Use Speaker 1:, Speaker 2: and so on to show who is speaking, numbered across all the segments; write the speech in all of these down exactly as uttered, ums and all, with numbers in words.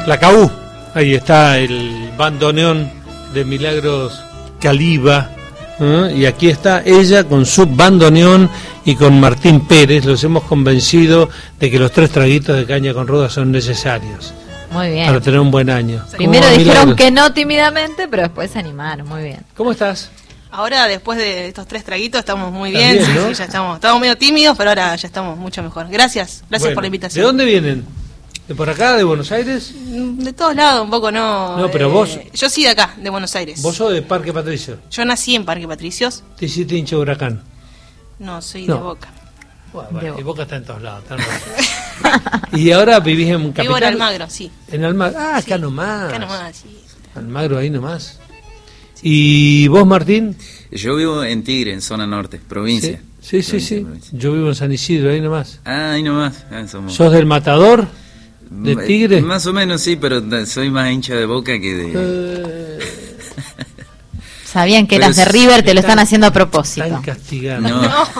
Speaker 1: La C A U, ahí está el bandoneón de Milagros Caliba, ¿eh? Y aquí está ella con su bandoneón y con Martín Pérez. Los hemos convencido de que los tres traguitos de caña con ruda son necesarios.
Speaker 2: Muy bien.
Speaker 1: Para tener un buen año.
Speaker 2: Primero dijeron que no tímidamente, pero después se animaron. Muy bien.
Speaker 1: ¿Cómo estás?
Speaker 3: Ahora, después de estos tres traguitos, estamos muy bien. bien sí, ¿no? sí, ya estamos. Estamos medio tímidos, pero ahora ya estamos mucho mejor. Gracias, gracias bueno, por la invitación.
Speaker 1: ¿De dónde vienen? ¿De por acá, de Buenos Aires?
Speaker 3: De todos lados, un poco no.
Speaker 1: No, pero
Speaker 3: eh,
Speaker 1: vos.
Speaker 3: Yo sí de acá, de Buenos Aires.
Speaker 1: ¿Vos sos de Parque Patricios?
Speaker 3: Yo nací en Parque Patricios.
Speaker 1: ¿Te hiciste hincha de Huracán?
Speaker 3: No, soy
Speaker 1: no.
Speaker 3: de Boca.
Speaker 1: Bueno, bueno, de y Boca está en todos lados. ¿Y ahora vivís en Capital?
Speaker 3: Vivo en Almagro, sí.
Speaker 1: En Almagro, ah, acá
Speaker 3: sí,
Speaker 1: nomás.
Speaker 3: Acá nomás, sí.
Speaker 1: Almagro, ahí nomás. Sí. ¿Y vos, Martín?
Speaker 4: Yo vivo en Tigre, en zona norte, provincia.
Speaker 1: Sí, sí,
Speaker 4: provincia,
Speaker 1: sí.
Speaker 4: Provincia.
Speaker 1: Yo vivo en San Isidro, ahí nomás.
Speaker 4: Ah, ahí nomás. Ah, somos...
Speaker 1: ¿Sos del Matador? ¿De Tigre?
Speaker 4: Más o menos sí, pero soy más hincha de Boca que de...
Speaker 1: Eh...
Speaker 2: Sabían que eras de River, te lo están haciendo a propósito.
Speaker 1: Están castigando.
Speaker 4: No.
Speaker 3: No.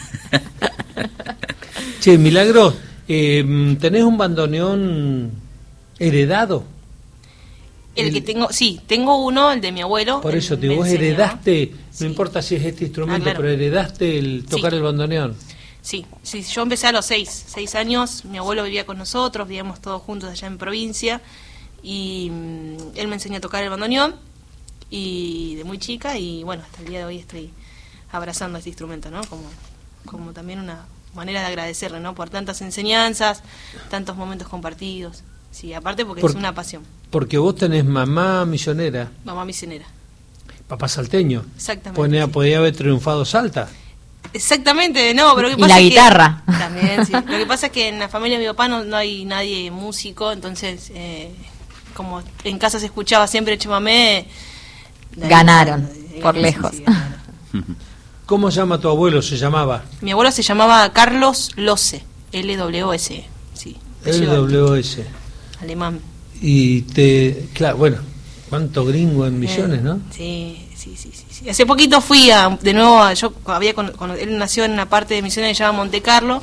Speaker 1: Che, Milagros, eh, ¿tenés un bandoneón heredado?
Speaker 3: El, el que tengo, sí, tengo uno, el de mi abuelo.
Speaker 1: Por eso, te vos heredaste, no
Speaker 3: sí.
Speaker 1: importa si es este instrumento,
Speaker 3: ah, claro.
Speaker 1: pero heredaste el tocar
Speaker 3: sí.
Speaker 1: el bandoneón.
Speaker 3: Sí, sí, yo empecé a los seis, seis años, mi abuelo vivía con nosotros, vivíamos todos juntos allá en provincia, y mmm, él me enseñó a tocar el bandoneón, y de muy chica, y bueno, hasta el día de hoy estoy abrazando este instrumento, ¿no? Como, como también una manera de agradecerle, ¿no? Por tantas enseñanzas, tantos momentos compartidos, sí, aparte porque por, es una pasión.
Speaker 1: Porque vos tenés mamá misionera.
Speaker 3: Mamá misionera.
Speaker 1: Papá salteño.
Speaker 3: Exactamente.
Speaker 1: Podía,
Speaker 3: sí.
Speaker 1: podía haber triunfado Salta.
Speaker 3: Exactamente, no, pero lo que
Speaker 2: y
Speaker 3: pasa
Speaker 2: la
Speaker 3: es
Speaker 2: guitarra.
Speaker 3: Que, también, sí. Lo que pasa es que en la familia de mi papá no, no hay nadie músico, entonces, eh, como en casa se escuchaba siempre chamamé...
Speaker 2: Ganaron,
Speaker 3: ahí,
Speaker 2: por
Speaker 3: sí,
Speaker 2: lejos.
Speaker 3: Sí, ganaron.
Speaker 1: ¿Cómo se llama tu abuelo? ¿Se llamaba?
Speaker 3: Mi abuelo se llamaba Carlos Lose, L W S, sí.
Speaker 1: L W S.
Speaker 3: Alemán.
Speaker 1: Y te... Claro, bueno, cuánto gringo en Misiones, ¿no?
Speaker 3: Sí, sí, sí, sí, sí. Hace poquito fui a, de nuevo, a, yo había con, con, él nació en una parte de Misiones que se llama Monte Carlo,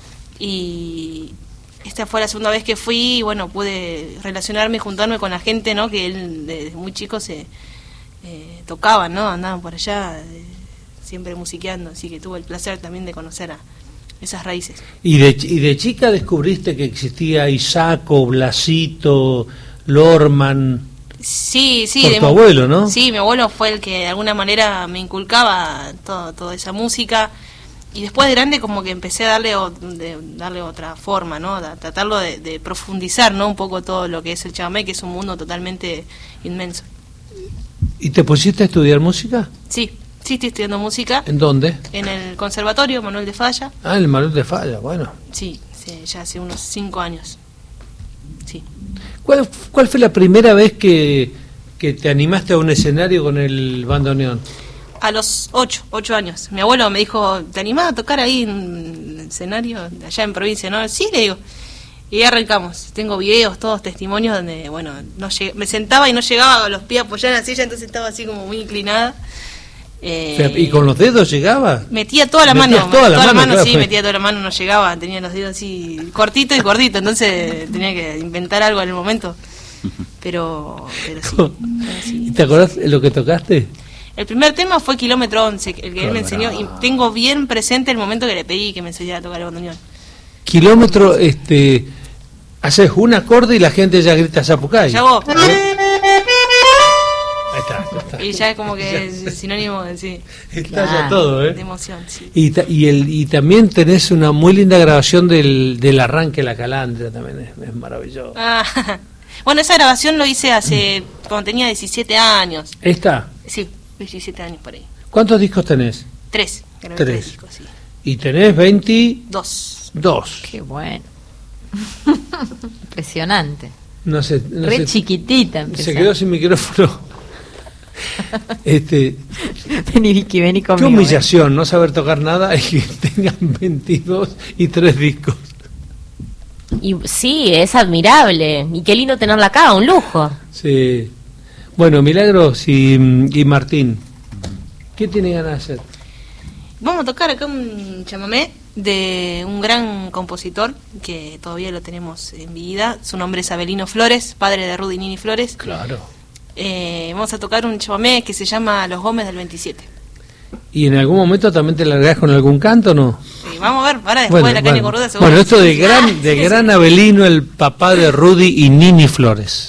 Speaker 3: y esta fue la segunda vez que fui, y bueno, pude relacionarme y juntarme con la gente, ¿no? Que él desde muy chico se eh, tocaban, ¿no? Andaban por allá, eh, siempre musiqueando, así que tuve el placer también de conocer a esas raíces.
Speaker 1: ¿Y de, y de chica descubriste que existía Isaco, Blasito, Lorman?
Speaker 3: Sí, sí.
Speaker 1: Por
Speaker 3: de
Speaker 1: tu
Speaker 3: mi,
Speaker 1: abuelo, ¿no?
Speaker 3: Sí, mi abuelo fue el que de alguna manera me inculcaba todo, toda esa música, y después de grande como que empecé a darle, o, de, darle otra forma, ¿no? A tratarlo de, de profundizar, ¿no? Un poco todo lo que es el chamamé, que es un mundo totalmente inmenso.
Speaker 1: ¿Y te pusiste a estudiar música?
Speaker 3: Sí. Sí, estoy estudiando música.
Speaker 1: ¿En dónde?
Speaker 3: En el Conservatorio Manuel de Falla.
Speaker 1: Ah, en el Manuel de Falla, bueno.
Speaker 3: Sí, sí, ya hace unos cinco años. Sí.
Speaker 1: ¿Cuál, cuál fue la primera vez que, que te animaste a un escenario con el bandoneón?
Speaker 3: A los ocho, ocho años. Mi abuelo me dijo, ¿te animás a tocar ahí en un escenario allá en provincia? ¿No? Sí, le digo. Y ahí arrancamos. Tengo videos, todos testimonios donde, bueno, no llegué, me sentaba y no llegaba a los pies a apoyar en la silla, entonces estaba así como muy inclinada.
Speaker 1: Eh, ¿Y con los dedos llegaba?
Speaker 3: Metía toda la mano,
Speaker 1: toda la
Speaker 3: toda
Speaker 1: mano,
Speaker 3: la mano
Speaker 1: claro,
Speaker 3: sí,
Speaker 1: fue.
Speaker 3: metía toda la mano, no llegaba, tenía los dedos así cortito y gordito, entonces tenía que inventar algo en el momento, pero, pero sí, pero sí.
Speaker 1: ¿Te acordás lo que tocaste?
Speaker 3: El primer tema fue Kilómetro once, el que
Speaker 1: Claro.
Speaker 3: él me enseñó, y tengo bien presente el momento que le pedí que me enseñara a tocar el bandoneón.
Speaker 1: Kilómetro, este, haces un acorde y la gente ya grita Zapucay.
Speaker 3: Ya vos.
Speaker 1: Ahí está, ya está.
Speaker 3: Y ya es como que es sinónimo de sí.
Speaker 1: Está
Speaker 2: Ah,
Speaker 1: ya todo, ¿eh?
Speaker 3: De emoción, sí.
Speaker 1: Y, ta, y, el, y también tenés una muy linda grabación del, del arranque de la calandria, también es, es maravilloso.
Speaker 3: Ah, bueno, esa grabación lo hice hace, cuando tenía diecisiete años.
Speaker 1: ¿Esta?
Speaker 3: Sí, diecisiete años por ahí.
Speaker 1: ¿Cuántos discos tenés?
Speaker 3: Tres. Grabé
Speaker 1: Tres.
Speaker 3: tres discos, sí.
Speaker 1: Y tenés veintidós.
Speaker 3: Dos.
Speaker 2: Qué bueno. Impresionante.
Speaker 1: No sé, no
Speaker 2: Re
Speaker 1: sé.
Speaker 2: chiquitita.
Speaker 1: Se
Speaker 2: empezó.
Speaker 1: quedó sin micrófono. Este,
Speaker 2: Vení, Vicky, vení
Speaker 1: qué
Speaker 2: conmigo.
Speaker 1: humillación no saber tocar nada y que tengan veintidós y tres discos.
Speaker 5: Y sí, es admirable. Y qué lindo tenerla acá, un lujo.
Speaker 1: Sí. Bueno, Milagros y, y Martín, ¿qué tienen ganas de hacer?
Speaker 3: Vamos a tocar acá un chamamé de un gran compositor que todavía lo tenemos en vida. Su nombre es Abelino Flores, padre de Rudy y Nini Flores.
Speaker 1: Claro.
Speaker 3: Eh, vamos a tocar un chamamé que se llama Los Gómez del veintisiete.
Speaker 1: ¿Y en algún momento también te largás con algún canto o no?
Speaker 3: Sí, vamos a ver, ahora después
Speaker 1: Bueno,
Speaker 3: de la caña
Speaker 1: bueno.
Speaker 3: gorda seguro.
Speaker 1: Bueno, esto de
Speaker 3: Sí,
Speaker 1: gran,
Speaker 3: sí,
Speaker 1: de
Speaker 3: sí,
Speaker 1: gran
Speaker 3: sí.
Speaker 1: Abelino, el papá de Rudy y Nini Flores.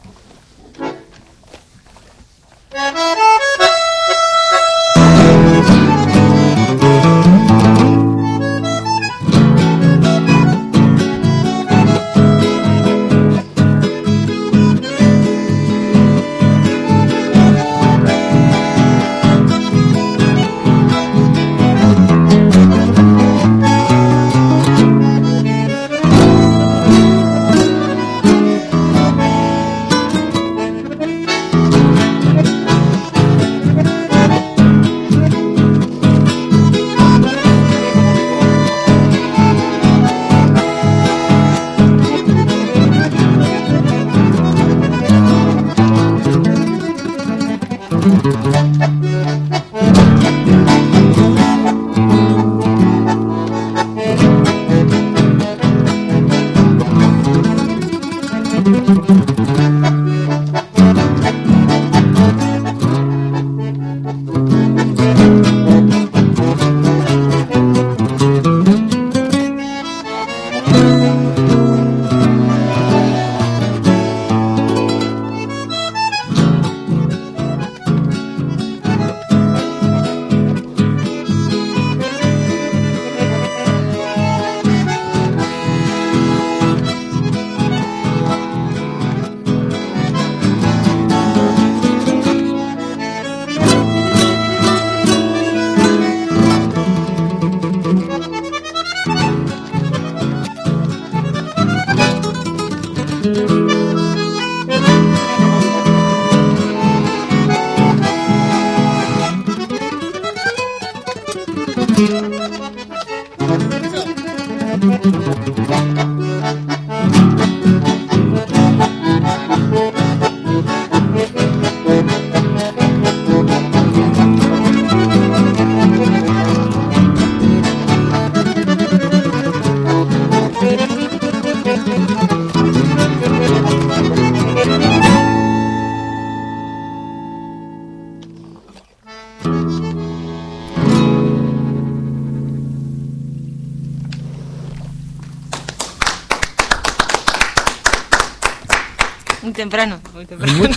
Speaker 3: Muy temprano, muy temprano.
Speaker 1: Muy-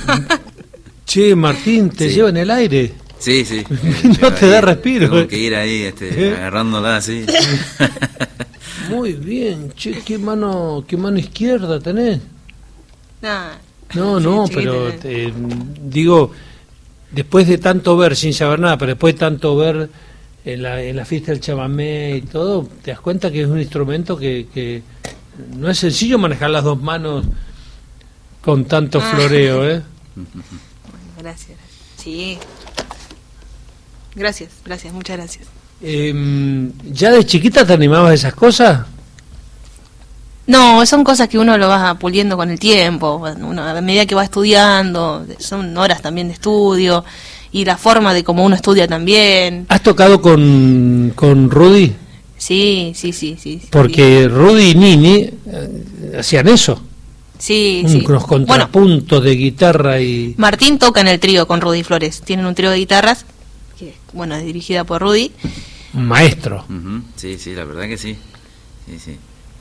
Speaker 1: Che, Martín, te
Speaker 4: Sí.
Speaker 1: lleva en el aire.
Speaker 4: Sí, sí.
Speaker 1: No te da respiro.
Speaker 4: Tengo que ir ahí este,
Speaker 1: ¿Eh?
Speaker 4: agarrándola así.
Speaker 1: Muy bien, che, qué mano, qué mano izquierda tenés.
Speaker 3: Nah,
Speaker 1: No,
Speaker 3: sí,
Speaker 1: no,
Speaker 3: chiquito,
Speaker 1: pero
Speaker 3: eh.
Speaker 1: te- digo, después de tanto ver, sin saber nada, pero después de tanto ver en la, en la fiesta del chamamé y todo, te das cuenta que es un instrumento que, que no es sencillo manejar las dos manos con tanto
Speaker 3: Ah.
Speaker 1: floreo, ¿eh?
Speaker 3: Bueno, gracias. Sí. Gracias, gracias, muchas gracias.
Speaker 1: Em, ¿Ya de chiquita te animabas a esas cosas?
Speaker 3: No, son cosas que uno lo va puliendo con el tiempo, bueno, uno, a medida que va estudiando, son horas también de estudio y la forma de cómo uno estudia también.
Speaker 1: ¿Has tocado con, con Rudy?
Speaker 3: Sí, sí, sí, sí. sí.
Speaker 1: Porque Rudy y Nini eh, hacían eso,
Speaker 3: Sí, sí.
Speaker 1: unos
Speaker 3: Bueno,
Speaker 1: contrapuntos de guitarra y...
Speaker 3: Martín toca en el trío con Rudy Flores. Tienen un trío de guitarras, que bueno, es dirigida por Rudy.
Speaker 1: Maestro.
Speaker 4: Ujú, sí, sí, la verdad que sí. Sí, sí.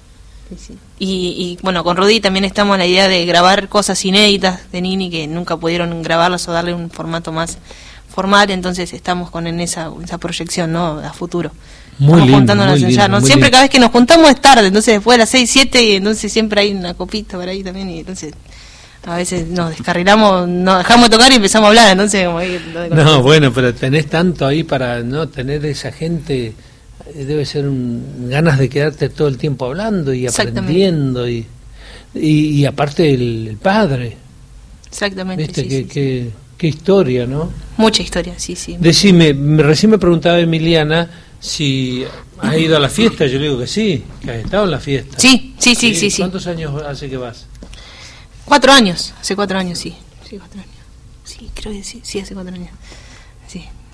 Speaker 3: Y, y bueno, con Rudy también estamos en la idea de grabar cosas inéditas de Nini que nunca pudieron grabarlas o darle un formato más formal, entonces estamos con en esa, esa proyección, ¿no? A futuro.
Speaker 1: Muy
Speaker 3: Estamos
Speaker 1: lindo,
Speaker 3: juntándonos
Speaker 1: muy
Speaker 3: a
Speaker 1: lindo,
Speaker 3: ensayar, ¿no?
Speaker 1: muy
Speaker 3: Siempre
Speaker 1: lindo.
Speaker 3: cada vez que nos juntamos es tarde, entonces después de las seis, siete y entonces siempre hay una copita por ahí también y entonces a veces nos descarrilamos, nos dejamos de tocar y empezamos a hablar, entonces como ahí, lo de-
Speaker 1: No, bueno, pero tenés tanto ahí para no tener esa gente, eh, debe ser un, ganas de quedarte todo el tiempo hablando y
Speaker 3: Exactamente.
Speaker 1: aprendiendo y, y, y aparte el, el padre,
Speaker 3: Exactamente,
Speaker 1: viste
Speaker 3: sí,
Speaker 1: qué,
Speaker 3: sí, sí.
Speaker 1: qué, qué historia, ¿no?
Speaker 3: Mucha historia, sí, sí.
Speaker 1: Decime, me- recién me preguntaba Emiliana si has ido a la fiesta, yo le digo que sí, que has estado en la fiesta.
Speaker 3: Sí, sí, sí, sí, sí.
Speaker 1: ¿Cuántos años hace que vas?
Speaker 3: Cuatro años, hace cuatro años, sí. Sí, cuatro años. Sí, creo que sí, sí, hace cuatro años. Sí.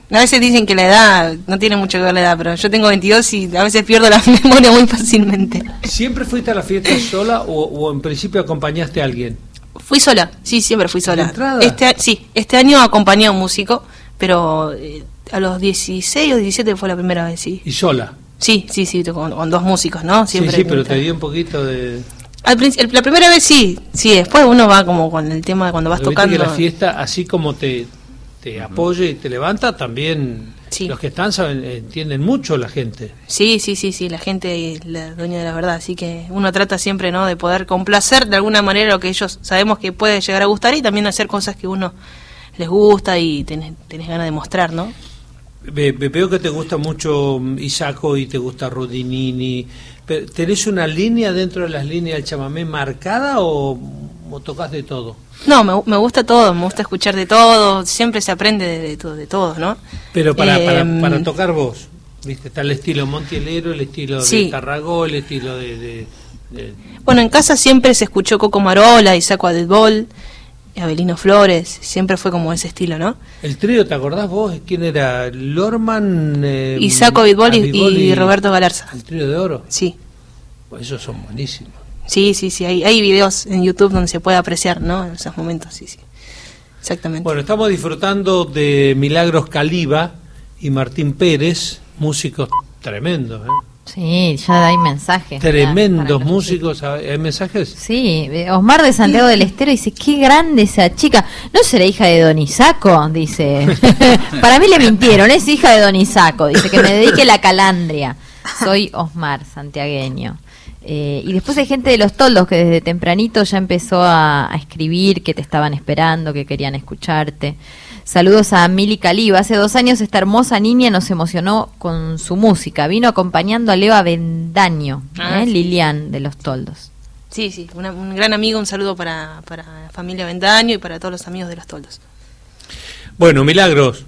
Speaker 3: A veces dicen que la edad no tiene mucho que ver la edad, pero yo tengo veintidós y a veces pierdo la memoria muy fácilmente.
Speaker 1: ¿Siempre fuiste a la fiesta sola o, o en principio acompañaste a alguien?
Speaker 3: Fui sola, sí, siempre fui sola.
Speaker 1: ¿De entrada?
Speaker 3: Este, sí, este año acompañé a un músico, pero eh, a los dieciséis o diecisiete fue la primera vez, sí.
Speaker 1: ¿Y sola?
Speaker 3: Sí, sí, sí, con, con dos músicos, ¿no? Siempre.
Speaker 1: Sí, sí, pero te dio un poquito de...
Speaker 3: Al principio, la primera vez sí, sí, después uno va como con el tema de cuando vas
Speaker 1: Pero
Speaker 3: tocando.
Speaker 1: viste que la fiesta, así como te, te apoya y te levanta, también
Speaker 3: sí.
Speaker 1: Los que están saben, entienden mucho la gente.
Speaker 3: Sí, sí, sí, sí, la gente es la dueña de la verdad, así que uno trata siempre, ¿no?, de poder complacer de alguna manera lo que ellos sabemos que puede llegar a gustar y también hacer cosas que uno les gusta y tenés, tenés ganas de mostrar, ¿no?
Speaker 1: Ve, veo que te gusta mucho Isacco y te gusta Rudinini. ¿Tenés una línea dentro de las líneas del chamamé marcada o, o tocas de todo?
Speaker 3: No, me, me gusta todo, me gusta escuchar de todo, siempre se aprende de, de todo, de todo, ¿no?
Speaker 1: Pero para,
Speaker 3: eh,
Speaker 1: para, para tocar vos, ¿viste? Está el estilo Montielero, el estilo
Speaker 3: sí.
Speaker 1: de Tarragó, el estilo de, de, de...
Speaker 3: Bueno, en casa siempre se escuchó Coco Marola, Isacco Abitbol, Abelino Flores, siempre fue como ese estilo, ¿no?
Speaker 1: El trío, ¿te acordás vos? ¿Quién era? Lorman, eh,
Speaker 3: Isacco Abitbol y, y Roberto Galarza.
Speaker 1: ¿El trío de oro?
Speaker 3: Sí.
Speaker 1: Pues esos son buenísimos.
Speaker 3: Sí, sí, sí, hay, hay videos en YouTube donde se puede apreciar, ¿no?, en esos momentos, sí, sí. Exactamente.
Speaker 1: Bueno, estamos disfrutando de Milagros Caliba y Martín Pérez, músicos tremendos, ¿eh?
Speaker 2: Sí, ya hay mensajes.
Speaker 1: Tremendos músicos, ¿hay mensajes?
Speaker 2: Sí, Osmar de Santiago del Estero dice, qué grande esa chica. ¿No será hija de Don Isacco? Dice. Para mí le mintieron, es hija de Don Isacco. Dice que me dedique la calandria. Soy Osmar, santiagueño. Eh, y después hay gente de Los Toldos que desde tempranito ya empezó a, a escribir, que te estaban esperando, que querían escucharte. Saludos a Mili Caliba. Hace dos años esta hermosa niña nos emocionó con su música. Vino acompañando a Leo Avendaño,
Speaker 3: ah,
Speaker 2: ¿eh?
Speaker 3: sí.
Speaker 2: Lilian de Los Toldos.
Speaker 3: Sí, sí, una, un gran amigo, un saludo para, para la familia Avendaño y para todos los amigos de Los Toldos.
Speaker 1: Bueno, Milagros,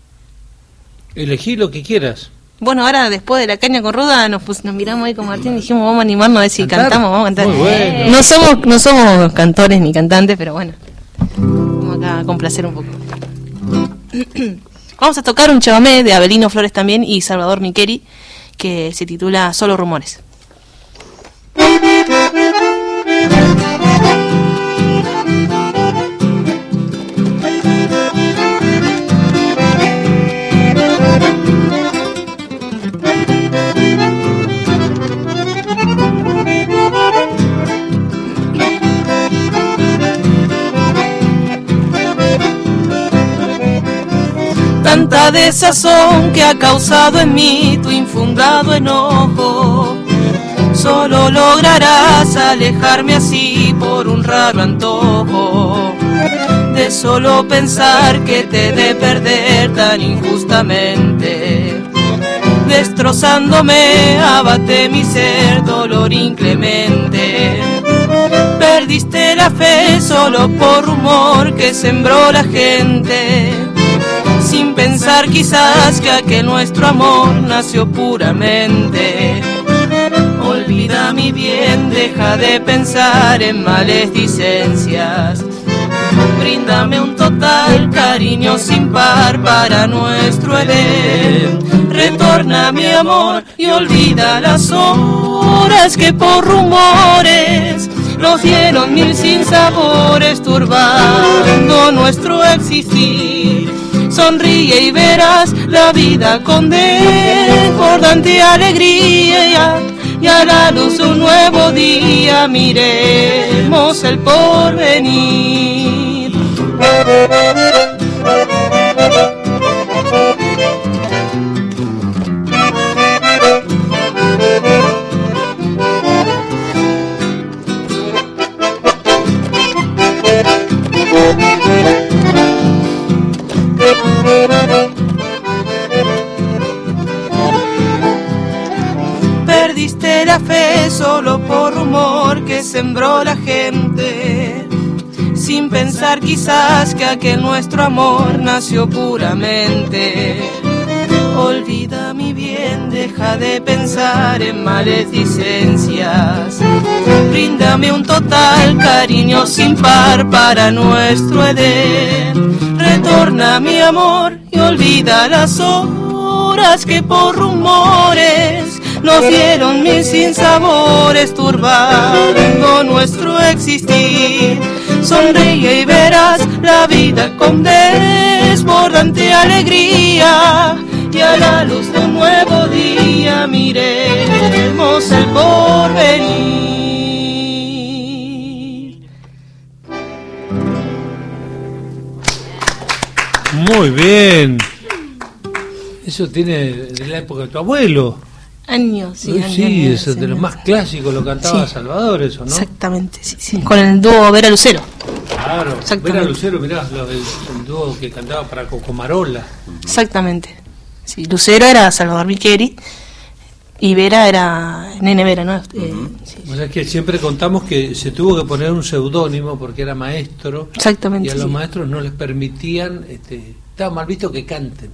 Speaker 1: elegí lo que quieras.
Speaker 3: Bueno, ahora después de la caña con ruda nos, pus, nos miramos ahí con Martín y dijimos vamos a animarnos a ver si
Speaker 1: ¿Cantar?
Speaker 3: cantamos, vamos a cantar.
Speaker 1: Muy bueno.
Speaker 3: No somos, no somos cantores ni cantantes, pero bueno, vamos acá a complacer un poco. Vamos a tocar un chamamé de Abelino Flores también y Salvador Miqueri que se titula Solo Rumores. Tanta desazón que ha causado en mí tu infundado enojo, solo lograrás alejarme así por un raro antojo, de solo pensar que te he de perder tan injustamente. Destrozándome abate mi ser dolor inclemente. Perdiste la fe solo por rumor que sembró la gente, sin pensar quizás que aquel nuestro amor nació puramente. Olvida mi bien, deja de pensar en maledicencias. Bríndame un total cariño sin par para nuestro Edén. Retorna mi amor y olvida las horas que por rumores nos dieron mil sinsabores, turbando nuestro existir. Sonríe y verás la vida con desbordante alegría, y a la luz de un nuevo día miremos el porvenir. Perdiste la fe solo por rumor que sembró la gente, sin pensar quizás que aquel nuestro amor nació puramente. Olvida mi bien, deja de pensar en maledicencias. Bríndame un total cariño sin par para nuestro Edén. retorna mi amor y olvida las horas que por rumores nos dieron mil sinsabores, turbando nuestro existir. Sonríe y verás la vida con desbordante alegría, y a la luz de un nuevo día miremos el porvenir.
Speaker 1: Muy bien. Eso tiene de la época de tu abuelo.
Speaker 3: Años, sí,
Speaker 1: Sí,
Speaker 3: años,
Speaker 1: sí,
Speaker 3: años,
Speaker 1: eso de los
Speaker 3: años.
Speaker 1: más clásicos, lo cantaba
Speaker 3: Sí.
Speaker 1: Salvador, eso, ¿no?
Speaker 3: Exactamente, sí, sí. Con el dúo Vera Lucero.
Speaker 1: Claro.
Speaker 3: Exactamente.
Speaker 1: Vera Lucero, mirá, lo del el dúo que cantaba para Cocomarola.
Speaker 3: Exactamente. Sí, Lucero era Salvador Micheli y Vera era Nene Vera, ¿no? Eh, sí.
Speaker 1: O sea, que siempre contamos que se tuvo que poner un seudónimo porque era maestro.
Speaker 3: Exactamente.
Speaker 1: Y a los
Speaker 3: sí.
Speaker 1: maestros no les permitían, este, estaba mal visto que canten.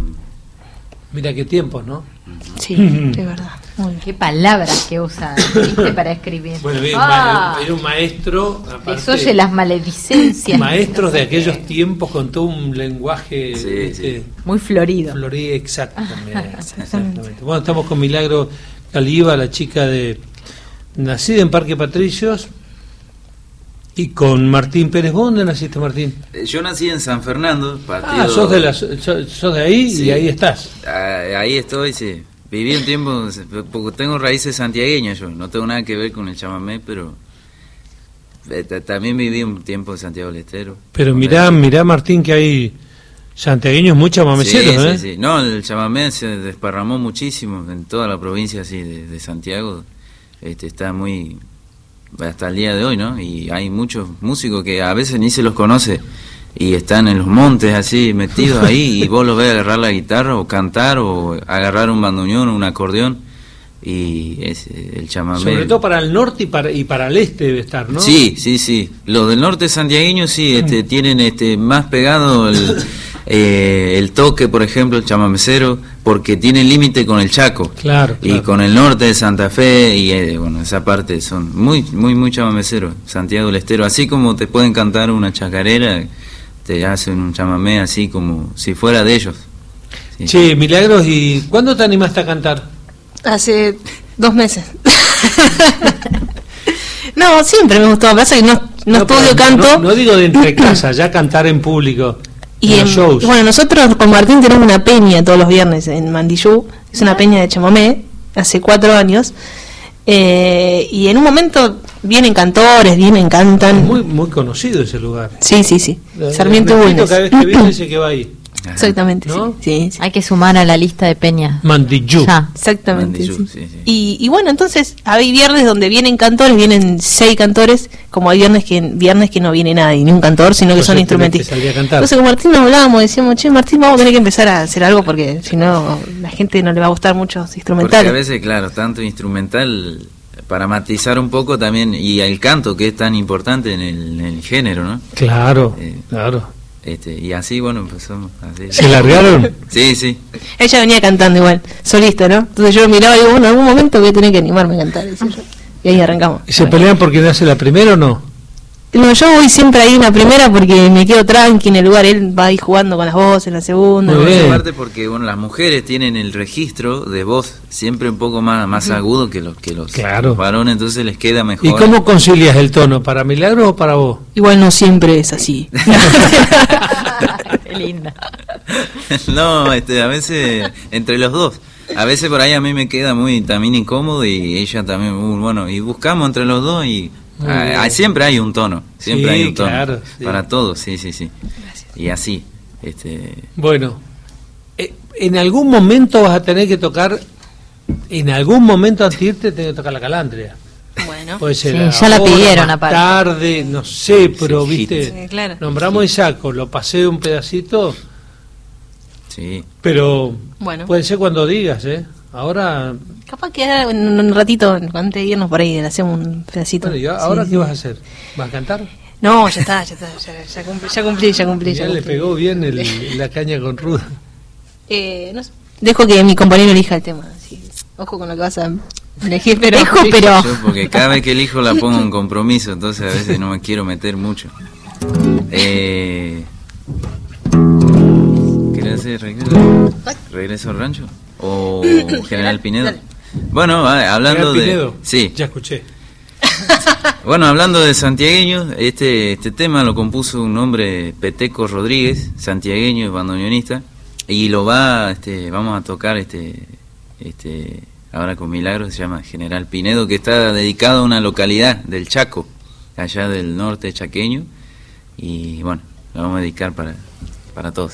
Speaker 1: Mira qué tiempos, ¿no?
Speaker 3: Sí, es verdad. Muy bien.
Speaker 2: Qué palabras que usa, ¿viste? Para escribir.
Speaker 1: Bueno, bien,
Speaker 2: Ah,
Speaker 1: era un maestro, aparte,
Speaker 2: desoye las maledicencias.
Speaker 1: maestros de aquellos tiempos con todo un lenguaje
Speaker 4: Sí,
Speaker 1: este,
Speaker 4: sí.
Speaker 2: Muy florido.
Speaker 1: florido, exactamente, exactamente. Bueno, estamos con Milagro Caliba, la chica de nacida en Parque Patricios, y con Martín Pérez. ¿Dónde naciste, Martín?
Speaker 4: Eh, Yo nací en San Fernando, partido...
Speaker 1: Ah, sos de, la, sos, sos de ahí
Speaker 4: Sí.
Speaker 1: y ahí estás.
Speaker 4: Ah, ahí estoy, sí. Viví un tiempo, porque tengo raíces santiagueñas yo, no tengo nada que ver con el chamamé, pero eh, t- también viví un tiempo en Santiago del Estero.
Speaker 1: Pero mirá, mirá, Martín, que hay santiagueños muy chamameceros,
Speaker 4: sí,
Speaker 1: ¿eh?
Speaker 4: sí, sí. No, el chamamé se desparramó muchísimo en toda la provincia así de, de Santiago. Este, está muy... hasta el día de hoy, ¿no? Y hay muchos músicos que a veces ni se los conoce y están en los montes así metidos ahí y vos los ves agarrar la guitarra o cantar o agarrar un bandoneón o un acordeón y es eh, el chamamé.
Speaker 1: Sobre todo para el norte y para, y para el este debe estar, ¿no?
Speaker 4: Sí, sí, sí. Los del norte santiagueño sí este, tienen este más pegado el, eh, el toque, por ejemplo, el chamamecero, porque tiene límite con el Chaco.
Speaker 1: Claro,
Speaker 4: Y
Speaker 1: claro.
Speaker 4: con el norte de Santa Fe y eh, bueno, esa parte son muy, muy, muy chamameceros. Santiago del Estero, así como te pueden cantar una chacarera, te hacen un chamamé así como si fuera de ellos. Sí.
Speaker 1: Che, Milagros, ¿y cuándo te animaste a cantar?
Speaker 3: Hace dos meses. No, siempre me gustó. Pasa que no, no, estudio
Speaker 1: pero
Speaker 3: canto.
Speaker 1: No, no digo de entre casa, ya cantar en público.
Speaker 3: Y
Speaker 1: en
Speaker 3: en-
Speaker 1: los shows.
Speaker 3: y bueno, nosotros con Martín tenemos una peña todos los viernes en Mandillú. Es una peña de chamamé, hace cuatro años. Eh, y en un momento vienen cantores, vienen, cantan.
Speaker 1: Muy, muy conocido ese lugar.
Speaker 3: Sí, sí, sí. Sarmiento
Speaker 1: Me
Speaker 3: Bulnes.
Speaker 1: invito cada vez que viene dice que va ahí.
Speaker 3: Exactamente,
Speaker 1: ¿No?
Speaker 3: sí, sí, sí.
Speaker 2: Hay que sumar a la lista de peñas.
Speaker 1: Mandillú.
Speaker 2: Ya.
Speaker 3: Exactamente.
Speaker 4: Mandillú,
Speaker 3: Sí.
Speaker 4: sí, sí.
Speaker 3: Y, y bueno, entonces hay viernes donde vienen cantores, vienen seis cantores, como hay viernes que viernes que no viene nadie, ni un cantor, sino que
Speaker 1: Entonces
Speaker 3: son
Speaker 1: tenés
Speaker 3: instrumentistas.
Speaker 1: que salir a cantar.
Speaker 3: Entonces con Martín nos hablábamos, decíamos, che, Martín, vamos a tener que empezar a hacer algo porque si no, la gente no le va a gustar mucho los
Speaker 4: Porque a
Speaker 3: instrumentales.
Speaker 4: veces, claro, tanto instrumental para matizar un poco también, y el canto que es tan importante en el, en el género, ¿no?
Speaker 1: Claro,
Speaker 4: Eh,
Speaker 1: claro.
Speaker 4: Este, y así, bueno, empezamos. Así.
Speaker 1: ¿Se largaron?
Speaker 4: Sí, sí.
Speaker 3: Ella venía cantando igual, solista, ¿no? Entonces yo miraba y digo, bueno, en algún momento voy a tener que animarme a cantar, decía yo. Y ahí arrancamos.
Speaker 1: ¿Y se pelean por quién hace la primera o no?
Speaker 3: No, yo voy siempre ahí en la primera porque me quedo tranqui en el lugar, él va ahí jugando con las voces en la segunda.
Speaker 1: Muy
Speaker 3: ¿no?
Speaker 1: bien.
Speaker 4: Aparte porque, bueno, las mujeres tienen el registro de voz siempre un poco más, más agudo que los que los,
Speaker 1: Claro.
Speaker 4: los varones, entonces les queda mejor.
Speaker 1: ¿Y cómo concilias el tono? ¿Para Milagros o para vos?
Speaker 3: Igual no siempre es así.
Speaker 2: Qué linda.
Speaker 4: No, este, a veces entre los dos. A veces por ahí a mí me queda muy también incómodo y ella también, muy bueno, y buscamos entre los dos y
Speaker 1: Muy
Speaker 4: ah,
Speaker 1: bien.
Speaker 4: ah, siempre hay un tono, siempre
Speaker 1: Sí,
Speaker 4: hay un tono
Speaker 1: claro, sí.
Speaker 4: para todos, sí, sí, sí. Y así, este,
Speaker 1: Bueno, eh, en algún momento vas a tener que tocar, en algún momento antes de irte tenés que tocar la calandria.
Speaker 3: Bueno,
Speaker 1: Puede ser
Speaker 2: Sí, ya la
Speaker 1: ahora,
Speaker 2: pidieron
Speaker 1: más
Speaker 2: aparte.
Speaker 1: tarde, no sé, pero
Speaker 4: sí,
Speaker 1: viste,
Speaker 3: sí, claro.
Speaker 1: nombramos a Isaco, lo pasé un pedacito,
Speaker 4: sí.
Speaker 1: pero
Speaker 3: Bueno.
Speaker 1: puede ser cuando digas, ¿eh? Ahora,
Speaker 3: Capaz que ahora, en un ratito, antes de irnos por ahí, le hacemos un pedacito.
Speaker 1: bueno, ¿y
Speaker 3: Sí,
Speaker 1: ahora
Speaker 3: sí.
Speaker 1: qué vas a hacer? ¿Vas a cantar?
Speaker 3: No, ya está, ya está, ya, ya cumplí, ya cumplí, ya cumplí.
Speaker 1: Ya
Speaker 3: Ya
Speaker 1: le
Speaker 3: cumplí.
Speaker 1: pegó bien el- la caña con ruda.
Speaker 3: Eh, no sé. Dejo que mi compañero elija el tema. Sí. Ojo con lo que vas a elegir, pero...
Speaker 2: Dejo, pero...
Speaker 4: Yo porque cada vez que elijo la pongo en compromiso, entonces a veces no me quiero meter mucho. Eh, hacer regreso, regreso al rancho o General Pinedo. Bueno, hablando
Speaker 1: General Pinedo.
Speaker 4: de sí,
Speaker 1: ya escuché.
Speaker 4: Bueno, hablando de santiagueños, este este tema lo compuso un hombre, Peteco Rodríguez, santiagueño y bandoneonista, y lo va este vamos a tocar este este ahora con Milagro, se llama General Pinedo, que está dedicado a una localidad del Chaco, allá del norte chaqueño, y bueno, lo vamos a dedicar para para todos.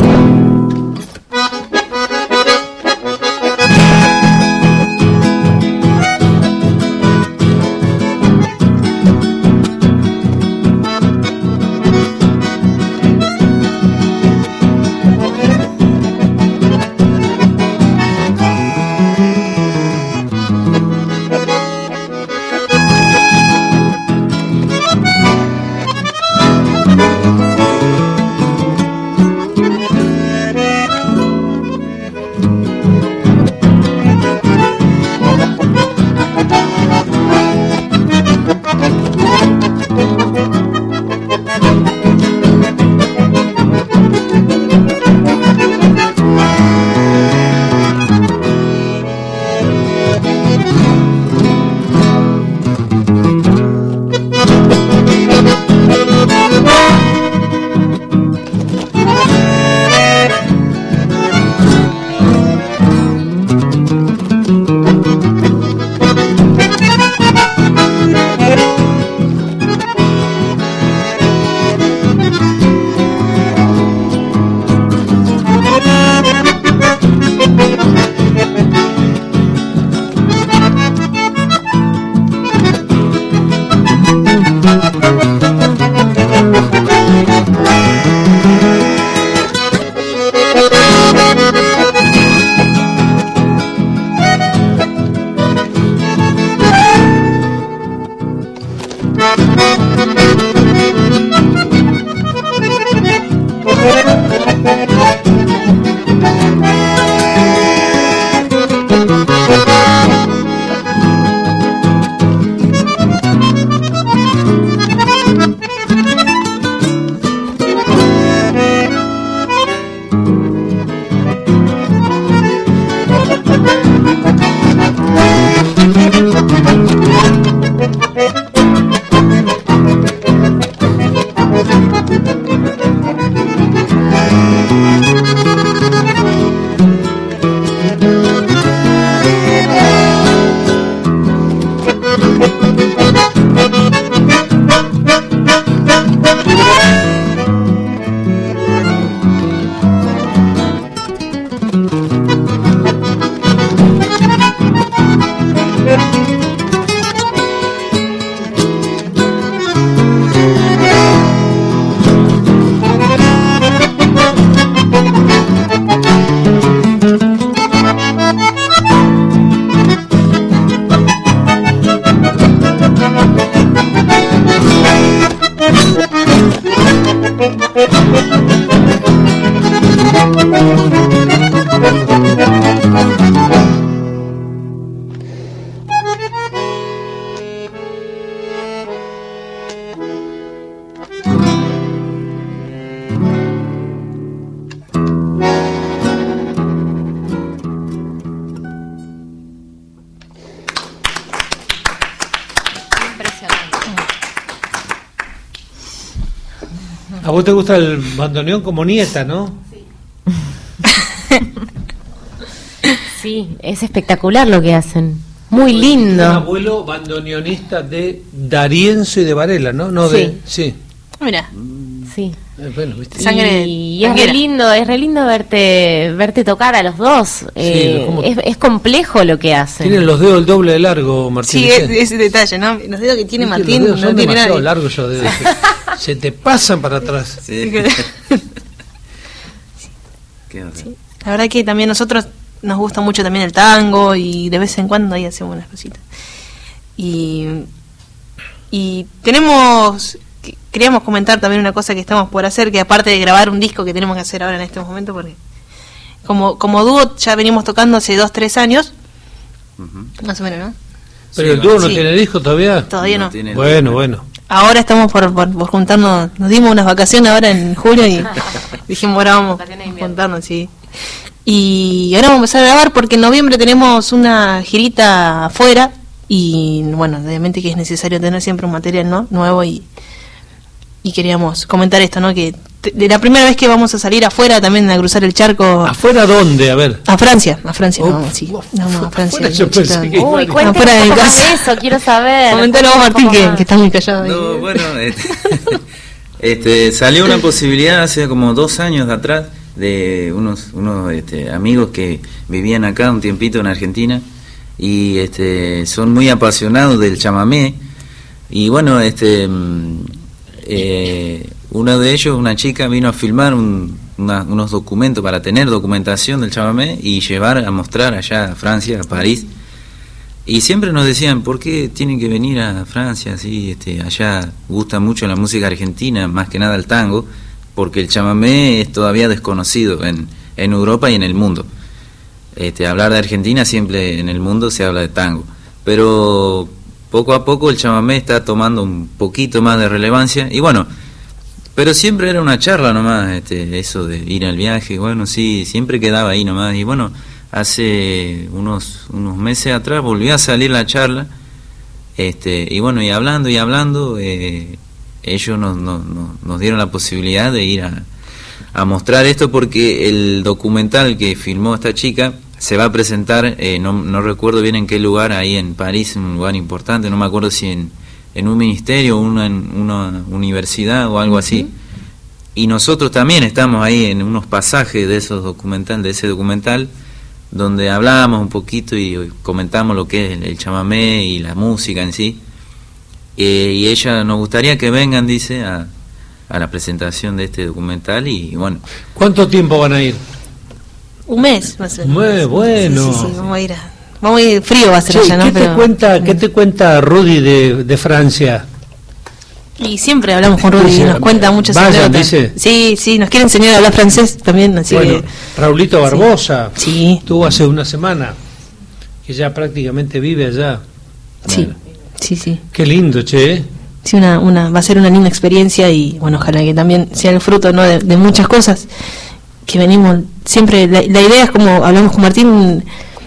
Speaker 1: A vos te gusta el bandoneón como nieta, ¿no?
Speaker 5: Sí, es espectacular lo que hacen. Muy
Speaker 1: Un
Speaker 5: lindo.
Speaker 1: abuelo bandoneonista de D'Arienzo y de Varela, ¿no? No
Speaker 5: Sí.
Speaker 1: de, sí.
Speaker 3: Mira,
Speaker 5: Sí.
Speaker 1: Eh, bueno, ¿viste?
Speaker 3: Sangre
Speaker 5: Y es re
Speaker 3: tanguera.
Speaker 5: lindo, es re lindo verte verte tocar a los dos. Eh,
Speaker 1: ¿cómo?
Speaker 5: es, es complejo lo que hacen.
Speaker 1: Tienen los dedos el doble de largo, Martín.
Speaker 3: sí, es- ese detalle, ¿no? Los dedos que tiene
Speaker 1: ¿Viste?
Speaker 3: Martín
Speaker 1: Los dedos
Speaker 3: no
Speaker 1: son
Speaker 3: tiene
Speaker 1: demasiado
Speaker 3: nadie.
Speaker 1: largos los dedos. Se, se te pasan para atrás.
Speaker 4: Sí. ¿Qué va a hacer?
Speaker 3: La verdad que también nosotros nos gusta mucho también el tango y de vez en cuando ahí hacemos unas cositas. Y, y tenemos, que- queríamos comentar también una cosa que estamos por hacer, que aparte de grabar un disco que tenemos que hacer ahora en este momento, porque como, como dúo ya venimos tocando hace dos, tres años,
Speaker 4: Ujú.
Speaker 3: más o menos, ¿no?
Speaker 1: Pero
Speaker 4: Sí,
Speaker 1: el dúo no
Speaker 3: sí.
Speaker 1: tiene disco todavía.
Speaker 3: Todavía no.
Speaker 4: tiene-
Speaker 1: Bueno, bueno.
Speaker 3: ahora estamos por, por, por juntarnos, nos dimos unas vacaciones ahora en julio y dijimos, ahora vamos a juntarnos, sí. Y ahora vamos a empezar a grabar porque en noviembre tenemos una girita afuera y bueno, obviamente que es necesario tener siempre un material, ¿no?, nuevo y, y queríamos comentar esto, ¿no?, que de la primera vez que vamos a salir afuera también a cruzar el charco.
Speaker 1: ¿Afuera dónde? A ver.
Speaker 3: A Francia, a Francia,
Speaker 1: Uf,
Speaker 3: vamos, sí.
Speaker 1: uf,
Speaker 3: Vamos a Francia.
Speaker 1: afuera yo pensé que-
Speaker 5: Uy,
Speaker 1: Afuera
Speaker 5: cuéntame
Speaker 3: de
Speaker 5: un poco más
Speaker 3: casa.
Speaker 5: de eso, quiero saber.
Speaker 3: Comentalo vos, Martín, que, que está muy callado ahí.
Speaker 4: No, bueno, este, este, salió una posibilidad hace como dos años atrás de unos unos este, amigos que vivían acá un tiempito en Argentina y este, son muy apasionados del chamamé y bueno, este, mm, eh, uno de ellos, una chica, vino a filmar un, una- unos documentos para tener documentación del chamamé y llevar a mostrar allá a Francia, a París. Y siempre nos decían, ¿por qué tienen que venir a Francia? Así, este, allá gusta mucho la música argentina, más que nada el tango, porque el chamamé es todavía desconocido en, en Europa y en el mundo. Este, hablar de Argentina, siempre en el mundo se habla de tango. Pero poco a poco el chamamé está tomando un poquito más de relevancia. Y bueno, pero siempre era una charla nomás, este, eso de ir al viaje. Bueno, sí, siempre quedaba ahí nomás. Y bueno, hace unos unos meses atrás volvió a salir la charla, este y bueno, y hablando y hablando, eh, ellos nos, nos, nos, nos dieron la posibilidad de ir a, a mostrar esto porque el documental que filmó esta chica se va a presentar, eh, no, no recuerdo bien en qué lugar, ahí en París, un lugar importante, no me acuerdo si en, en un ministerio o una, en una universidad o algo así. Y nosotros también estamos ahí en unos pasajes de esos documental, de ese documental, donde hablábamos un poquito y comentamos lo que es el, el chamamé y la música en sí. Eh, y ella nos gustaría que vengan, dice, a, a la presentación de este documental y bueno.
Speaker 1: ¿Cuánto tiempo van a ir?
Speaker 3: Un mes, más o menos.
Speaker 1: Muy bueno.
Speaker 3: Sí, sí, sí, vamos a ir a, vamos a ir, frío va a ser
Speaker 1: Che,
Speaker 3: allá, ¿no?
Speaker 1: ¿qué, te
Speaker 3: Pero-
Speaker 1: cuenta, ¿Qué te cuenta Rudy de, de Francia?
Speaker 3: Y siempre hablamos con Rudy,
Speaker 1: Dice,
Speaker 3: nos cuenta muchas
Speaker 1: vayan,
Speaker 3: anécdotas.
Speaker 1: dice.
Speaker 3: Sí, sí, nos quiere enseñar a hablar francés también, así
Speaker 1: Bueno,
Speaker 3: que...
Speaker 1: Raulito Barbosa
Speaker 3: Sí,
Speaker 1: estuvo hace una semana, que ya prácticamente vive allá.
Speaker 3: sí, sí, sí.
Speaker 1: Qué lindo, che.
Speaker 3: Sí, una, una, va a ser una linda experiencia y bueno, ojalá que también sea el fruto, ¿no?, de, de muchas cosas que venimos siempre. La, la idea es, como hablamos con Martín,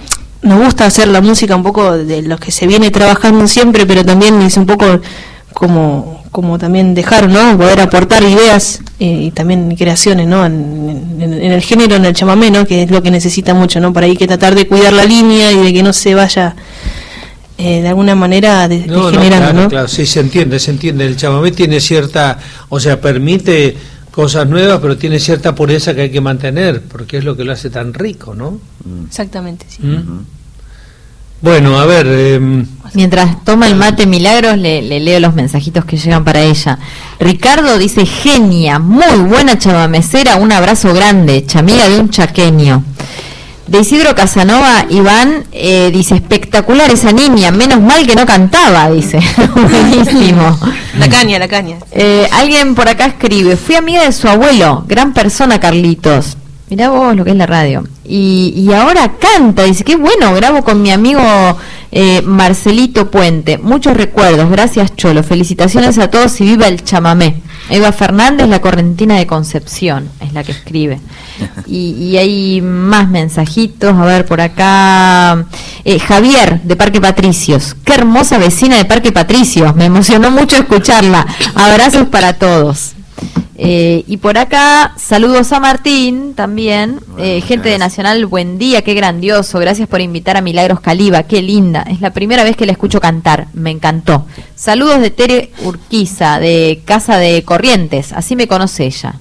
Speaker 3: nos gusta hacer la música un poco de lo que se viene trabajando siempre, pero también es un poco como, como también dejar, ¿no?, poder aportar ideas eh, y también creaciones, ¿no?, en, en, en el género, en el chamamé, ¿no?, que es lo que necesita mucho, ¿no?, por ahí que tratar de cuidar la línea y de que no se vaya eh, de alguna manera de,
Speaker 1: No, no,
Speaker 3: degenerando,
Speaker 1: claro,
Speaker 3: ¿no?
Speaker 1: claro, sí, se entiende, se entiende. El chamamé tiene cierta, o sea, permite cosas nuevas, pero tiene cierta pureza que hay que mantener, porque es lo que lo hace tan rico, ¿no?
Speaker 3: Exactamente, sí.
Speaker 1: ¿Mm?
Speaker 4: Ujú.
Speaker 1: Bueno, a ver, eh,
Speaker 2: Mientras toma el mate Milagros, le, le leo los mensajitos que llegan para ella. Ricardo dice, genia, muy buena chamamecera, un abrazo grande, chamiga de un chaqueño. De Isidro Casanova, Iván eh, dice, espectacular esa niña, menos mal que no cantaba, dice. Buenísimo.
Speaker 3: La caña, la caña.
Speaker 2: Eh, alguien por acá escribe, fui amiga de su abuelo, gran persona Carlitos. Mirá vos lo que es la radio. Y, y ahora canta, dice, qué bueno, grabo con mi amigo eh, Marcelito Puente. Muchos recuerdos, gracias Cholo. Felicitaciones a todos y viva el chamamé. Eva Fernández, la correntina de Concepción, es la que escribe. Y, y hay más mensajitos, a ver por acá. Eh, Javier, de Parque Patricios. Qué hermosa vecina de Parque Patricios, me emocionó mucho escucharla. Abrazos para todos. Eh, y por acá, saludos a Martín también,
Speaker 4: Bueno,
Speaker 2: eh, gente de
Speaker 4: gracias.
Speaker 2: Nacional, buen día, qué grandioso, gracias por invitar a Milagros Caliba, qué linda, es la primera vez que la escucho cantar, me encantó. Saludos de Tere Urquiza, de Casa de Corrientes, así me conoce ella.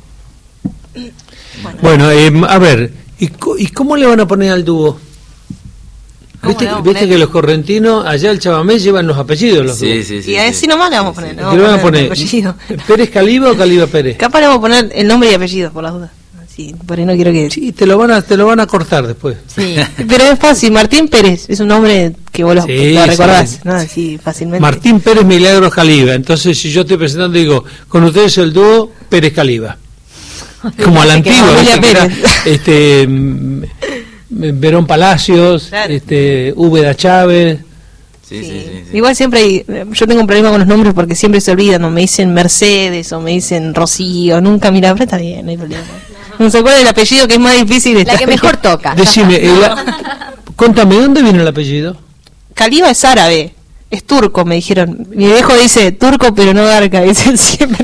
Speaker 1: bueno, eh, a ver, ¿y, co- ¿y cómo le van a poner al dúo?
Speaker 3: ¿Cómo
Speaker 1: ¿Viste,
Speaker 3: le vamos a
Speaker 1: viste
Speaker 3: poner?
Speaker 1: que los correntinos, allá el chamamé, llevan los apellidos los
Speaker 4: Sí,
Speaker 1: dúos?
Speaker 4: sí, sí.
Speaker 3: Y así
Speaker 4: sí.
Speaker 3: nomás le vamos a
Speaker 4: Sí,
Speaker 3: poner,
Speaker 4: sí.
Speaker 3: ¿no?
Speaker 1: ¿Qué le van a
Speaker 3: Vamos a
Speaker 1: poner?
Speaker 3: poner el apellido.
Speaker 1: ¿Pérez Caliba o Caliba Pérez?
Speaker 3: Capaz le vamos a poner el nombre y apellido, por las dudas. Así, por ahí no quiero que...
Speaker 1: Sí, te lo van a, te lo van a cortar después.
Speaker 2: Sí.
Speaker 3: Pero es fácil, Martín Pérez, es un nombre que vos lo,
Speaker 1: Sí,
Speaker 3: lo recordás,
Speaker 1: sí.
Speaker 3: ¿no? Así fácilmente.
Speaker 1: Martín Pérez Milagros Caliba. Entonces, si yo estoy presentando, digo, con ustedes el dúo Pérez Caliba. Como a la
Speaker 3: Se quedó
Speaker 1: antigua,
Speaker 3: Julia
Speaker 1: ¿viste? Que era,
Speaker 3: Pérez.
Speaker 1: este, mm, Verón Palacios,
Speaker 3: Claro.
Speaker 1: este, Úbeda Chávez,
Speaker 4: Sí, sí, sí, sí.
Speaker 3: Igual siempre hay, yo tengo un problema con los nombres porque siempre se olvidan, o me dicen Mercedes o me dicen Rocío, nunca mira, pero está bien, no hay problema. No se acuerda el apellido que es más difícil.
Speaker 2: La
Speaker 3: está
Speaker 2: que
Speaker 3: bien.
Speaker 2: mejor toca.
Speaker 1: Decime, el- contame, ¿dónde viene el apellido?
Speaker 3: Caliba es árabe, es turco, me dijeron. Mi viejo dice turco pero no garca, dice siempre.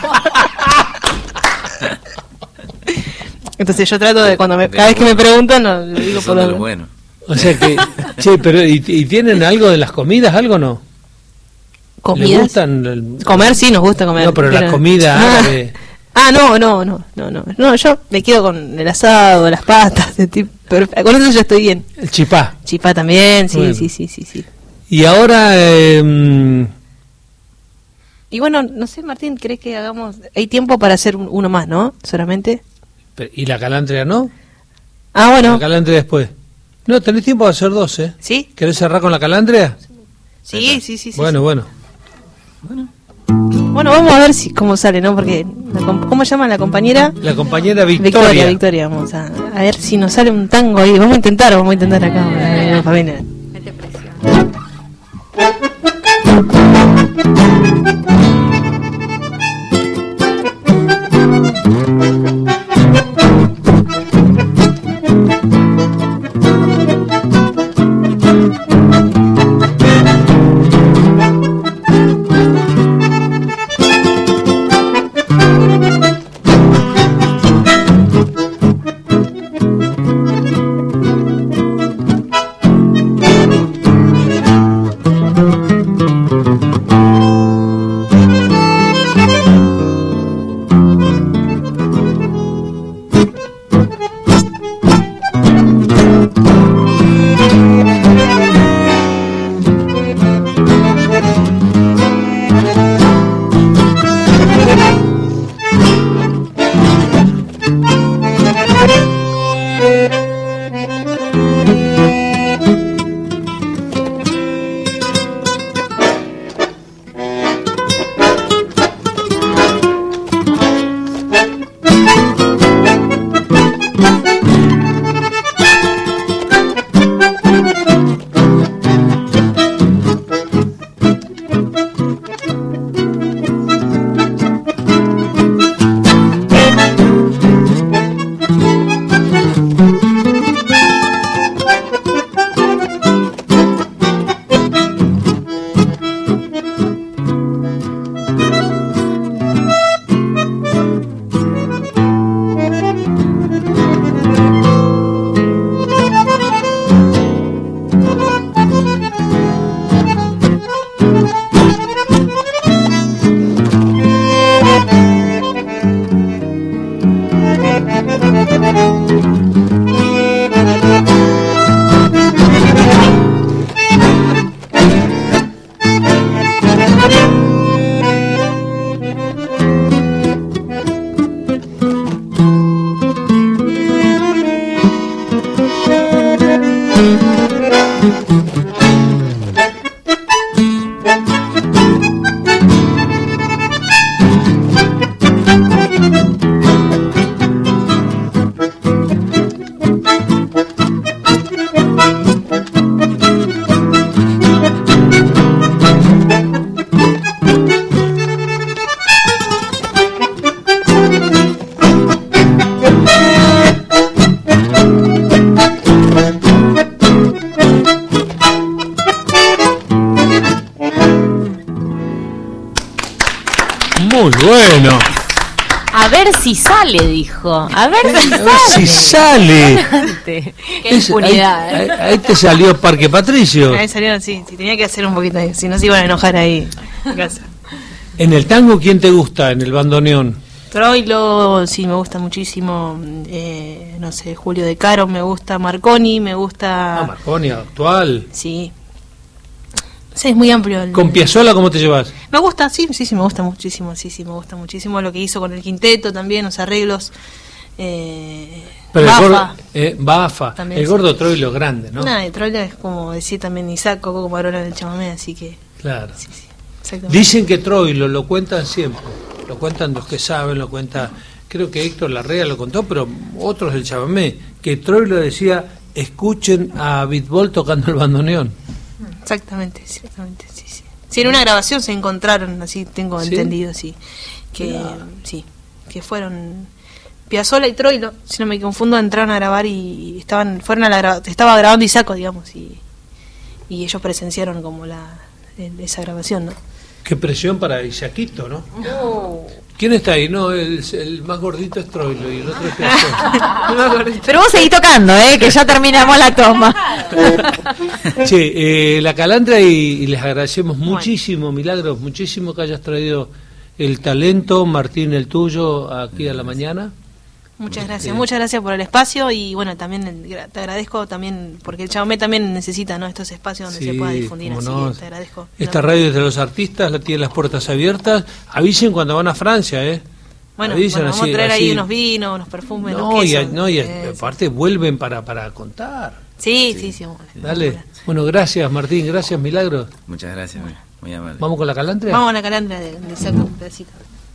Speaker 3: Entonces yo trato de, cuando me, cada vez que me preguntan, no, lo digo
Speaker 4: Son
Speaker 3: por
Speaker 4: de lo
Speaker 3: lo
Speaker 4: bueno.
Speaker 1: O sea que, che, pero ¿y, y tienen algo de las comidas, algo no? ¿Les
Speaker 3: ¿Comidas?
Speaker 1: gustan? el-
Speaker 3: Comer sí nos gusta comer.
Speaker 1: No, pero la comida
Speaker 3: Ah.
Speaker 1: árabe.
Speaker 3: Ah, no, no, no, no, no, no, yo me quedo con el asado, las pastas, de tipo, perfecto. Con eso ya estoy bien.
Speaker 1: El chipá.
Speaker 3: Chipá también, sí,
Speaker 1: Bueno.
Speaker 3: sí, sí, sí, sí.
Speaker 1: Y ahora, eh,
Speaker 3: Y bueno, no sé, Martín, ¿crees que hagamos? Hay tiempo para hacer un- uno más, ¿no? Solamente.
Speaker 1: ¿y la calandria no?
Speaker 3: Ah, bueno,
Speaker 1: La calandria después. No, tenés tiempo de hacer dos, ¿eh?
Speaker 3: ¿sí?
Speaker 1: ¿Querés cerrar con la calandria?
Speaker 3: Sí, sí, sí, sí.
Speaker 1: bueno,
Speaker 3: sí.
Speaker 1: bueno.
Speaker 3: Bueno, vamos a ver si cómo sale, ¿no? Porque, la com- ¿cómo llama la compañera?
Speaker 1: La compañera Victoria.
Speaker 3: Victoria, Victoria, vamos a, a ver si nos sale un tango ahí. Vamos a intentar, vamos a intentar acá. eh, familia.
Speaker 2: Mete presión.
Speaker 1: Muy bueno.
Speaker 5: A ver si sale, dijo. A ver si
Speaker 1: A ver si
Speaker 5: sale.
Speaker 1: sale.
Speaker 5: Qué
Speaker 1: Es-
Speaker 5: impunidad.
Speaker 1: ahí, ahí- ahí te salió Parque Patricio.
Speaker 3: Ahí salieron, sí, sí, tenía que hacer un poquito ahí, si no se iban a enojar ahí. en casa.
Speaker 1: En el tango, ¿quién te gusta? En el bandoneón.
Speaker 3: Troilo, sí, me gusta muchísimo, eh, no sé, Julio De Caro, me gusta Marconi, me gusta...
Speaker 1: Ah, Marconi, actual.
Speaker 3: Sí. Sí, es muy amplio. el-
Speaker 1: ¿Con Piazzolla cómo te llevas?
Speaker 3: Me gusta, sí, sí, sí, me gusta muchísimo, sí, sí, me gusta muchísimo lo que hizo con el quinteto también, los arreglos. Eh,
Speaker 1: Pero el
Speaker 3: Bafa.
Speaker 1: gordo, eh, Bafa,
Speaker 3: También,
Speaker 1: el
Speaker 3: sí.
Speaker 1: gordo Troilo grande, ¿no?
Speaker 3: Nada, de Troilo es como decir también Isaac, Coco Marola del chamamé, así que...
Speaker 1: Claro.
Speaker 3: Sí, sí, exactamente.
Speaker 1: Dicen que Troilo, lo cuentan siempre, lo cuentan los que saben, lo cuenta, creo que Héctor Larrea lo contó, pero otros del chamamé, que Troilo decía, escuchen a Bitbol tocando el bandoneón.
Speaker 3: Exactamente, exactamente, sí, sí. Sí, en una grabación se encontraron, así tengo
Speaker 1: ¿Sí?
Speaker 3: entendido, sí. Que,
Speaker 1: Claro.
Speaker 3: sí, que fueron Piazzolla y Troilo, si no me confundo, entraron a grabar y estaban, fueron a la gra- estaba grabando Isaco, digamos, y, y ellos presenciaron como la esa grabación, ¿no?
Speaker 1: Qué presión para Isaquito, ¿no? ¿Quién está ahí? No, el, el más gordito es Troilo y el otro es Piazzolla.
Speaker 3: No me acuerdo.
Speaker 2: Pero vos seguís tocando, ¿eh? Que ya terminamos la toma.
Speaker 1: Che, eh, la Calandria y, y les agradecemos muchísimo, Milagros, muchísimo que hayas traído el talento, Martín, el tuyo, aquí a la mañana.
Speaker 3: Muchas gracias,
Speaker 1: Sí.
Speaker 3: muchas gracias por el espacio y bueno, también el- gra- te agradezco también porque el chamamé también necesita, ¿no?, estos espacios donde
Speaker 1: Sí,
Speaker 3: se pueda difundir,
Speaker 1: cómo
Speaker 3: así
Speaker 1: no.
Speaker 3: que te agradezco.
Speaker 1: Esta radio es de los artistas, la tiene las puertas abiertas. Avisen cuando van a Francia, ¿eh?
Speaker 3: Bueno,
Speaker 1: Avisen
Speaker 3: bueno, vamos
Speaker 1: así-
Speaker 3: a traer
Speaker 1: así.
Speaker 3: ahí unos vinos, unos perfumes,
Speaker 1: No,
Speaker 3: unos
Speaker 1: y, a-
Speaker 3: quesos.
Speaker 1: no, y a-
Speaker 3: Eh,
Speaker 1: aparte vuelven para, para contar.
Speaker 3: sí, sí, sí. bueno,
Speaker 1: Dale. Bueno, gracias Martín, gracias Milagros.
Speaker 4: Muchas gracias, muy, muy amable.
Speaker 1: ¿Vamos con la Calandria?
Speaker 3: Vamos a la calandra de, de sacar un pedacito.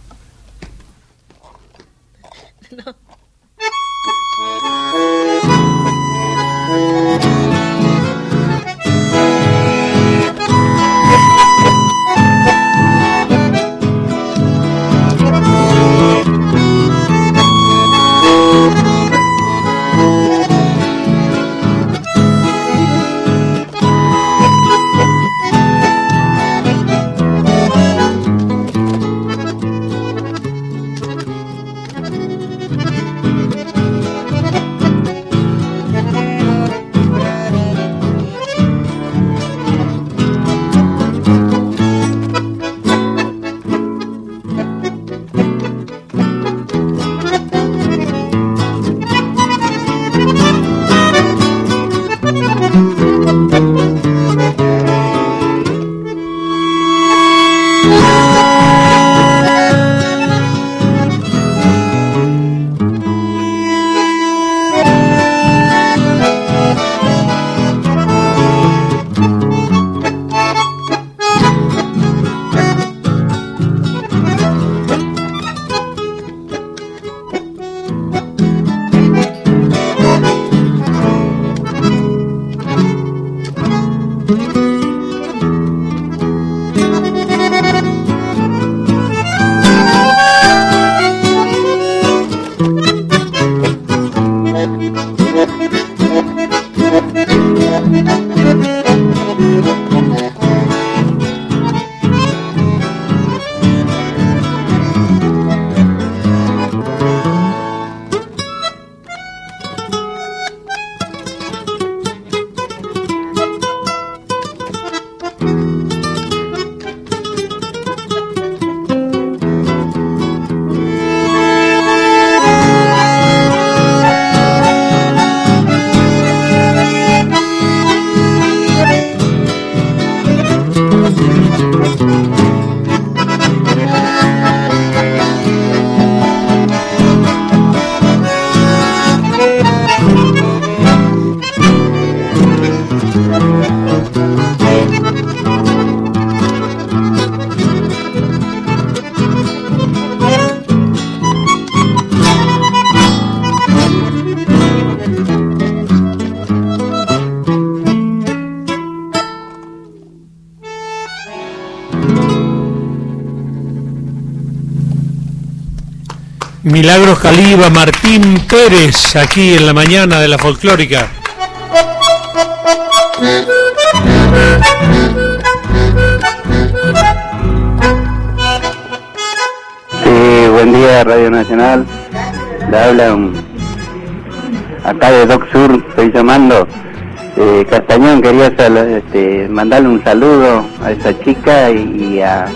Speaker 1: Milagros Caliba, Martín Pérez, aquí en la mañana de la folclórica.
Speaker 6: Sí, buen día Radio Nacional. Le habla un... acá de Doc Sur, estoy llamando. Eh, Castañón, quería sal- este, mandarle un saludo a esa chica y, y a,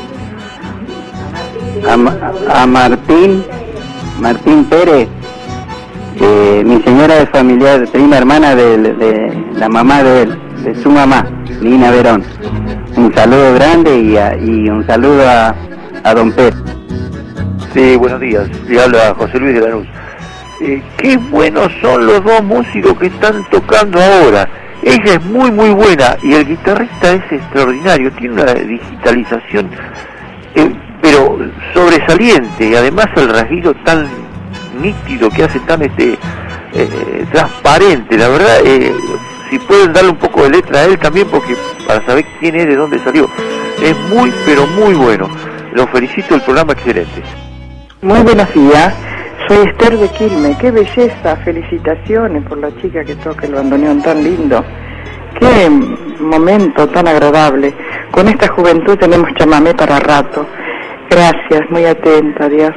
Speaker 6: a, Ma- a Martín, Martín Pérez. Eh, mi señora es familiar, prima hermana de, de la mamá de él, de su mamá, Nina Verón. Un saludo grande y, a- y un saludo a, a don Pérez.
Speaker 7: Sí, buenos días. Le habla José Luis de Lanús. Eh, qué buenos son los dos músicos que están tocando ahora. Ella es muy muy buena y el guitarrista es extraordinario. Tiene una digitalización, eh, pero sobresaliente, y además el rasguido tan nítido que hace, tan este eh, transparente. La verdad, eh, si pueden darle un poco de letra a él también, porque para saber quién es, de dónde salió. Es muy, pero muy bueno. Los felicito, el programa excelente.
Speaker 8: Muy buenos días, soy Esther de Quilmes. Qué belleza, felicitaciones por la chica que toca el bandoneón tan lindo. Qué momento tan agradable. Con esta juventud tenemos chamamé para rato. Gracias, muy atenta, adiós.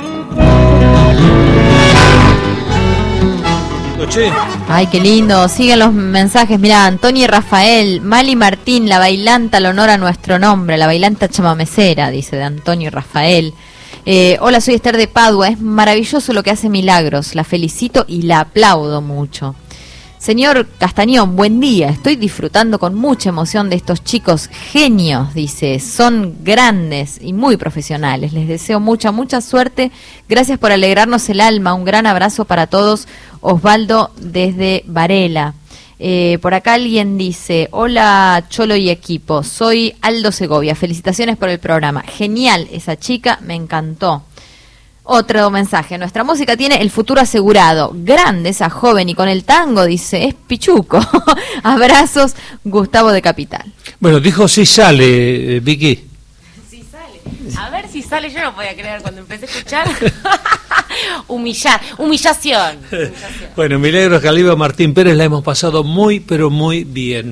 Speaker 2: Ay, qué lindo, siguen los mensajes. Mirá, Antonio y Rafael, Mali Martín, la bailanta al honor a nuestro nombre, la bailanta chamamecera, dice de Antonio y Rafael. Eh, hola, soy Esther de Padua, es maravilloso lo que hace Milagros, la felicito y la aplaudo mucho. Señor Castañón, buen día, estoy disfrutando con mucha emoción de estos chicos genios, dice, son grandes y muy profesionales, les deseo mucha, mucha suerte, gracias por alegrarnos el alma, un gran abrazo para todos, Osvaldo desde Varela. Eh, por acá alguien dice, hola Cholo y equipo, soy Aldo Segovia, felicitaciones por el programa, genial esa chica, me encantó. Otro mensaje, nuestra música tiene el futuro asegurado, grande esa joven y con el tango, dice, es pichuco. Abrazos, Gustavo de Capital.
Speaker 1: Bueno, dijo si sale, eh, Vicky.
Speaker 5: Si sale, a ver si sale, yo no podía creer cuando empecé a escuchar. Humillar, humillación. humillación.
Speaker 1: Bueno, Milagros Caliba, Martín Pérez, la hemos pasado muy, pero muy bien.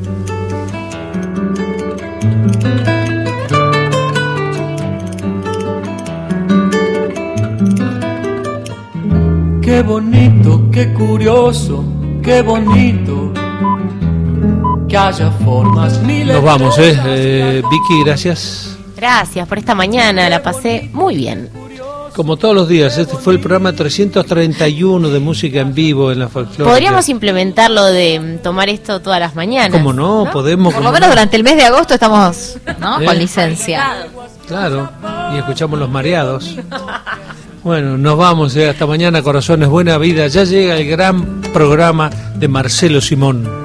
Speaker 9: Qué bonito, qué curioso, qué bonito que haya formas miles.
Speaker 1: Nos vamos, ¿eh? eh Vicky, gracias.
Speaker 5: Gracias por esta mañana, la pasé muy bien.
Speaker 1: Como todos los días, este fue el programa trescientos treinta y uno de música en vivo en la folclórica.
Speaker 5: Podríamos implementarlo de tomar esto todas las mañanas.
Speaker 1: ¿Cómo no? ¿no? Podemos.
Speaker 2: Por lo menos no? Durante el mes de agosto estamos, ¿no? ¿Eh? Con licencia.
Speaker 1: Claro, y escuchamos Los Mareados. Bueno, nos vamos, eh, hasta mañana, corazones, buena vida. Ya llega el gran programa de Marcelo Simón.